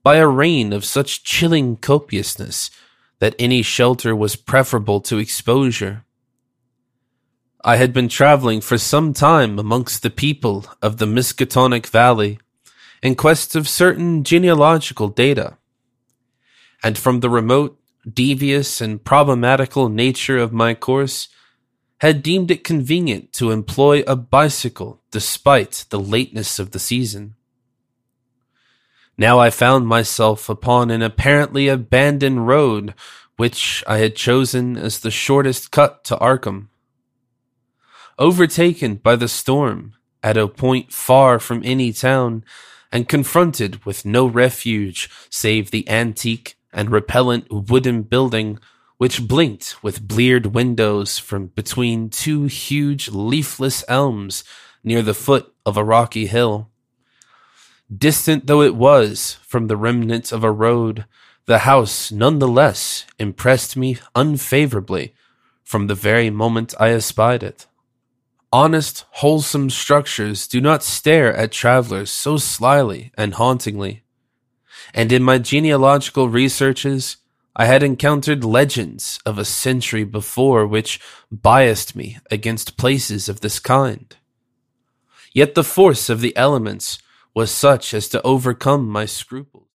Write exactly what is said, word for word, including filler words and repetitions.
by a rain of such chilling copiousness that any shelter was preferable to exposure. I had been traveling for some time amongst the people of the Miskatonic Valley in quest of certain genealogical data, and from the remote, devious, and problematical nature of my course, had deemed it convenient to employ a bicycle despite the lateness of the season. Now I found myself upon an apparently abandoned road, which I had chosen as the shortest cut to Arkham. Overtaken by the storm, at a point far from any town, and confronted with no refuge save the antique and repellent wooden building which blinked with bleared windows from between two huge leafless elms near the foot of a rocky hill. Distant though it was from the remnants of a road, the house none the less impressed me unfavorably from the very moment I espied it. Honest, wholesome structures do not stare at travelers so slyly and hauntingly, and in my genealogical researches, I had encountered legends of a century before which biased me against places of this kind. Yet the force of the elements was such as to overcome my scruples.